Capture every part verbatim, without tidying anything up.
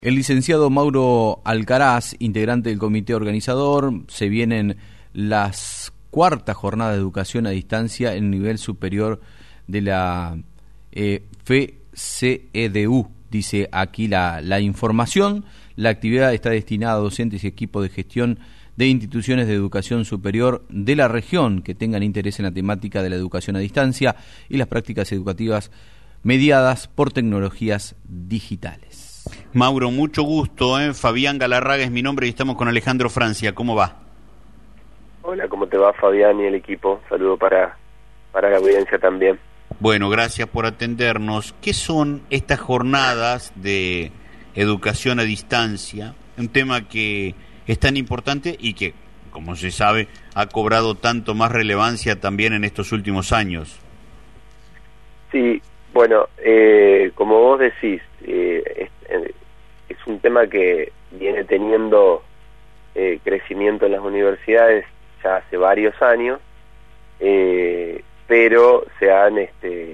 El licenciado Mauro Alcaraz, integrante del comité organizador, se vienen las cuartas jornadas de educación a distancia en nivel superior de la eh, F E C E D U, dice aquí la, la información. La actividad está destinada a docentes y equipos de gestión de instituciones de educación superior de la región que tengan interés en la temática de la educación a distancia y las prácticas educativas mediadas por tecnologías digitales. Mauro, mucho gusto, ¿eh? Fabián Galarraga es mi nombre y estamos con Alejandro Francia. ¿Cómo va? Hola, ¿cómo te va, Fabián y el equipo? Saludo para, para la audiencia también. Bueno, gracias por atendernos. ¿Qué son estas jornadas de educación a distancia? Un tema que es tan importante y que, como se sabe, ha cobrado tanto más relevancia también en estos últimos años. Sí, bueno, eh, como vos decís, eh, es, es un tema que viene teniendo eh, crecimiento en las universidades ya hace varios años, eh, pero se han este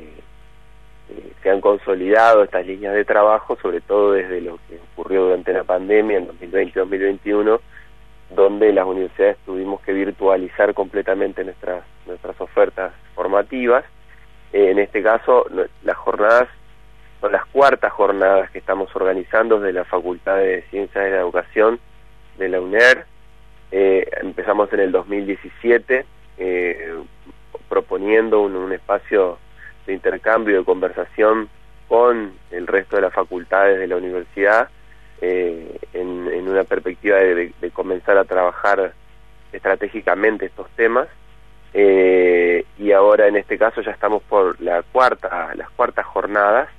eh, se han consolidado estas líneas de trabajo, sobre todo desde lo que ocurrió durante la pandemia en dos mil veinte dos mil veintiuno, donde las universidades tuvimos que virtualizar completamente nuestras nuestras ofertas formativas. Eh, en este caso, no, las jornadas son las cuartas jornadas que estamos organizando desde la Facultad de Ciencias de la Educación de la UNER. Eh, empezamos en el dos mil diecisiete eh, proponiendo un, un espacio de intercambio, de conversación con el resto de las facultades de la universidad eh, en, en una perspectiva de, de, de comenzar a trabajar estratégicamente estos temas. Eh, y ahora en este caso ya estamos por la cuarta, las cuartas jornadas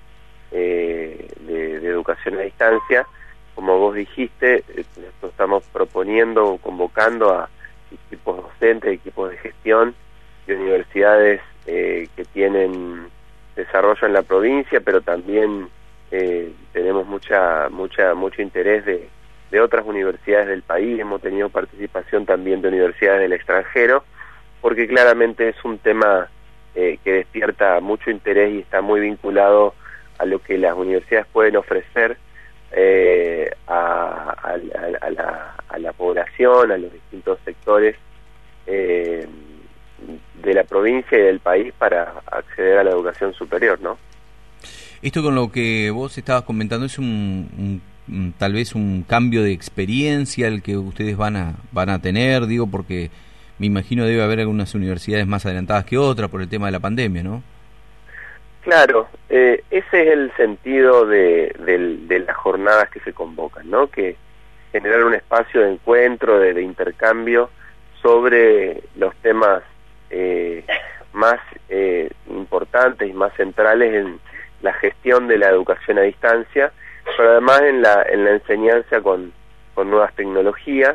eh, de, de educación a distancia. Como vos dijiste, esto estamos proponiendo, convocando a equipos docentes, equipos de gestión de universidades eh, que tienen desarrollo en la provincia, pero también eh, tenemos mucha, mucha, mucho interés de, de otras universidades del país. Hemos tenido participación también de universidades del extranjero, porque claramente es un tema eh, que despierta mucho interés y está muy vinculado a lo que las universidades pueden ofrecer eh, a, a, a, la, a la población, a los distintos sectores eh, de la provincia y del país para acceder a la educación superior, ¿no? Esto con lo que vos estabas comentando es un, un tal vez un cambio de experiencia el que ustedes van a van a tener, digo, porque me imagino debe haber algunas universidades más adelantadas que otras por el tema de la pandemia, ¿no? Claro, eh, ese es el sentido de, de, de las jornadas que se convocan, ¿no? Que generar un espacio de encuentro, de, de intercambio sobre los temas eh, más eh, importantes y más centrales en la gestión de la educación a distancia, pero además en la, en la enseñanza con, con nuevas tecnologías.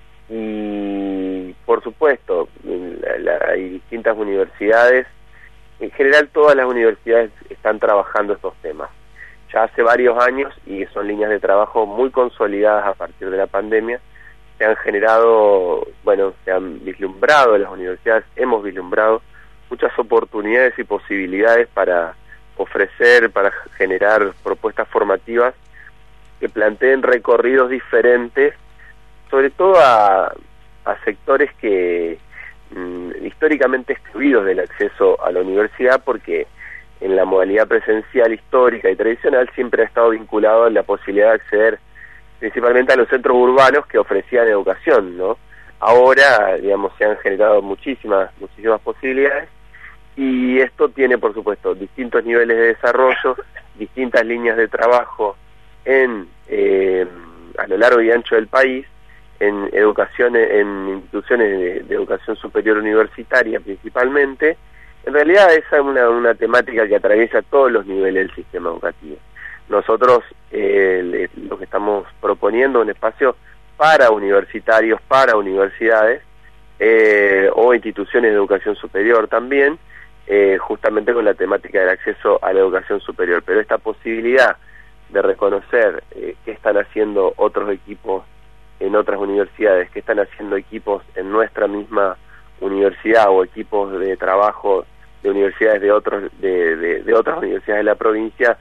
Y por supuesto la, la, hay distintas universidades, en general todas las universidades están trabajando estos temas ya hace varios años y son líneas de trabajo muy consolidadas a partir de la pandemia. Se han generado, bueno, se han vislumbrado, las universidades hemos vislumbrado muchas oportunidades y posibilidades para ofrecer, para generar propuestas formativas que planteen recorridos diferentes, sobre todo a, a sectores que mmm, históricamente excluidos del acceso a la universidad, porque en la modalidad presencial histórica y tradicional siempre ha estado vinculado a la posibilidad de acceder principalmente a los centros urbanos que ofrecían educación, ¿no? Ahora, digamos, se han generado muchísimas, muchísimas posibilidades, y esto tiene, por supuesto, distintos niveles de desarrollo, distintas líneas de trabajo en eh, a lo largo y ancho del país, en educación, en instituciones de, de educación superior universitaria principalmente. En realidad esa es una, una temática que atraviesa todos los niveles del sistema educativo. Nosotros eh, le, lo que estamos proponiendo es un espacio para universitarios, para universidades eh, o instituciones de educación superior también, eh, justamente con la temática del acceso a la educación superior. Pero esta posibilidad de reconocer eh, qué están haciendo otros equipos en otras universidades, qué están haciendo equipos en nuestra misma universidad o equipos de trabajo de universidades de otros de, de, de otras universidades de la provincia,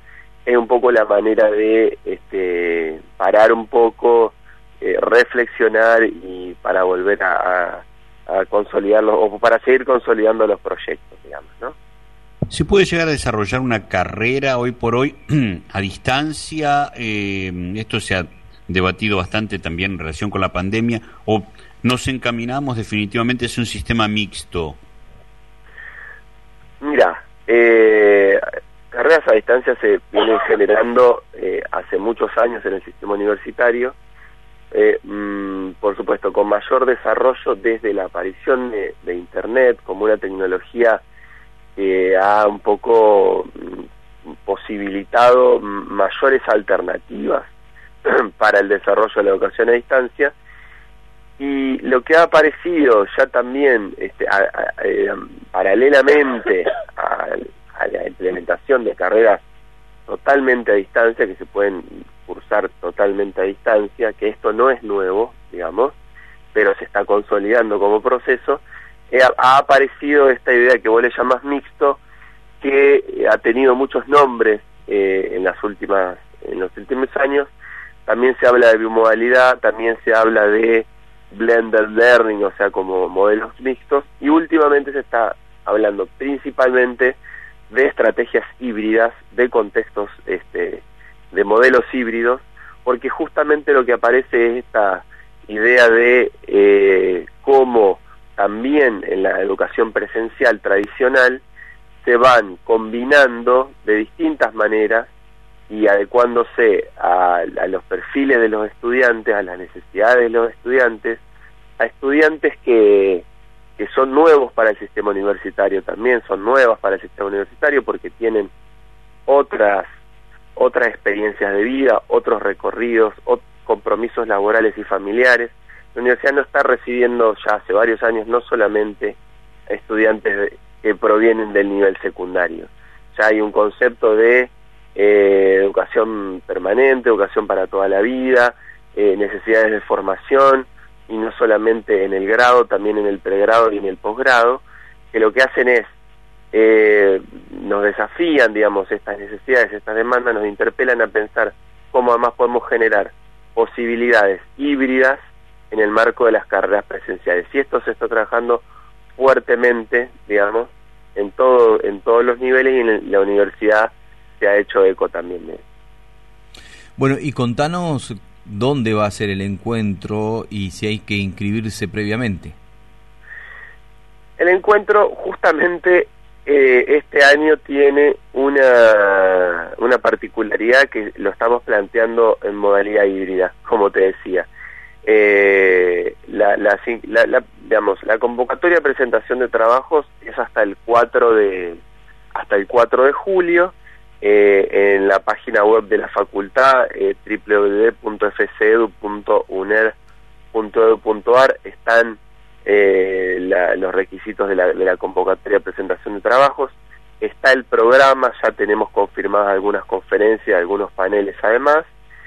es un poco la manera de este, parar un poco, eh, reflexionar y para volver a, a, a consolidarlos, o para seguir consolidando los proyectos, digamos, ¿no? ¿Se puede llegar a desarrollar una carrera hoy por hoy a distancia? Eh, esto se ha debatido bastante también en relación con la pandemia, o nos encaminamos definitivamente hacia un sistema mixto. Mira, eh, carreras a distancia se vienen generando eh, hace muchos años en el sistema universitario, eh, mmm, por supuesto con mayor desarrollo desde la aparición de, de Internet como una tecnología que ha un poco mmm, posibilitado mayores alternativas para el desarrollo de la educación a distancia. Y lo que ha aparecido ya también este, a, a, eh, paralelamente a, a la implementación de carreras totalmente a distancia, que se pueden cursar totalmente a distancia, que esto no es nuevo, digamos, pero se está consolidando como proceso, eh, ha aparecido esta idea que vos le llamás mixto, que ha tenido muchos nombres eh, en las últimas en los últimos años. También se habla de bimodalidad, también se habla de blended learning, o sea, como modelos mixtos, y últimamente se está hablando principalmente de estrategias híbridas, de contextos, este, de modelos híbridos, porque justamente lo que aparece es esta idea de eh, cómo también en la educación presencial tradicional se van combinando de distintas maneras y adecuándose a, a los perfiles de los estudiantes, a las necesidades de los estudiantes, a estudiantes que, que son nuevos para el sistema universitario también, son nuevas para el sistema universitario porque tienen otras, otras experiencias de vida, otros recorridos, otros compromisos laborales y familiares. La universidad no está recibiendo ya hace varios años no solamente a estudiantes de, que provienen del nivel secundario, ya hay un concepto de Eh, educación permanente, educación para toda la vida, eh, necesidades de formación, y no solamente en el grado, también en el pregrado y en el posgrado, que lo que hacen es, eh, nos desafían, digamos, estas necesidades, estas demandas, nos interpelan a pensar cómo además podemos generar posibilidades híbridas en el marco de las carreras presenciales. Y esto se está trabajando fuertemente, digamos, en todo, en todos los niveles, y en la universidad se ha hecho eco también de eso. Bueno, y contanos dónde va a ser el encuentro y si hay que inscribirse previamente. El encuentro justamente eh, este año tiene una, una particularidad que lo estamos planteando en modalidad híbrida, como te decía. Eh, la, la, la, la, digamos, la convocatoria de presentación de trabajos es hasta el cuatro de hasta el cuatro de julio. Eh, en la página web de la facultad, eh, doble u doble u doble u punto f c edu punto u n e d punto e d u punto a r, están eh, la, los requisitos de la, de la convocatoria de presentación de trabajos, está el programa, ya tenemos confirmadas algunas conferencias, algunos paneles además,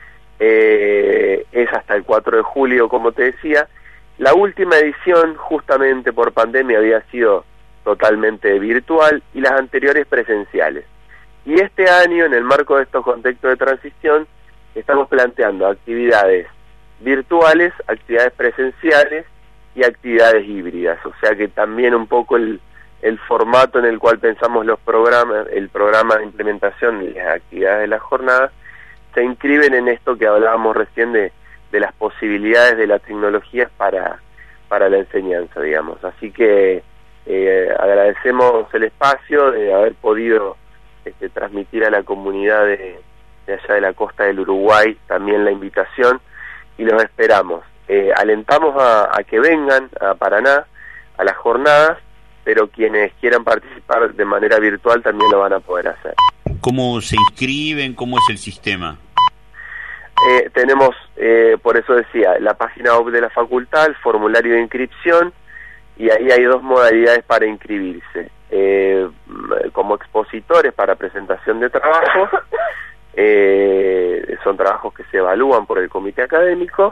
eh, es hasta el cuatro de julio, como te decía. La última edición, justamente por pandemia, había sido totalmente virtual y las anteriores presenciales. Y este año, en el marco de estos contextos de transición, estamos planteando actividades virtuales, actividades presenciales y actividades híbridas. O sea que también un poco el, el formato en el cual pensamos los programas, el programa de implementación y las actividades de la jornada, se inscriben en esto que hablábamos recién de, de las posibilidades de la tecnología para, para la enseñanza, digamos. Así que eh, agradecemos el espacio de haber podido Este, transmitir a la comunidad de, de allá de la costa del Uruguay también la invitación, y los esperamos. Eh, alentamos a, a que vengan a Paraná a las jornadas, pero quienes quieran participar de manera virtual también lo van a poder hacer. ¿Cómo se inscriben? ¿Cómo es el sistema? Eh, tenemos, eh, por eso decía, la página web de la facultad, el formulario de inscripción, y ahí hay dos modalidades para inscribirse. Eh, como expositores para presentación de trabajos, eh, son trabajos que se evalúan por el comité académico,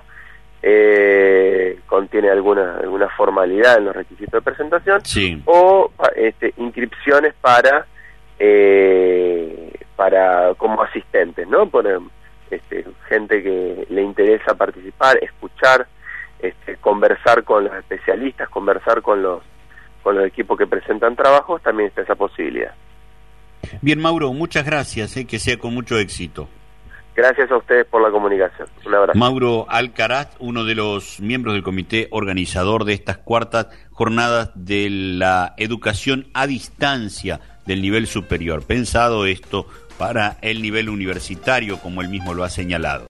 eh, contiene alguna alguna formalidad en los requisitos de presentación, sí. O este, inscripciones para eh, para como asistentes, ¿no? Por este, gente que le interesa participar, escuchar, este, conversar con los especialistas, conversar con los con los equipos que presentan trabajos, también está esa posibilidad. Bien, Mauro, muchas gracias, eh, que sea con mucho éxito. Gracias a ustedes por la comunicación. Un abrazo. Mauro Alcaraz, uno de los miembros del comité organizador de estas cuartas jornadas de la educación a distancia del nivel superior. Pensado esto para el nivel universitario, como él mismo lo ha señalado.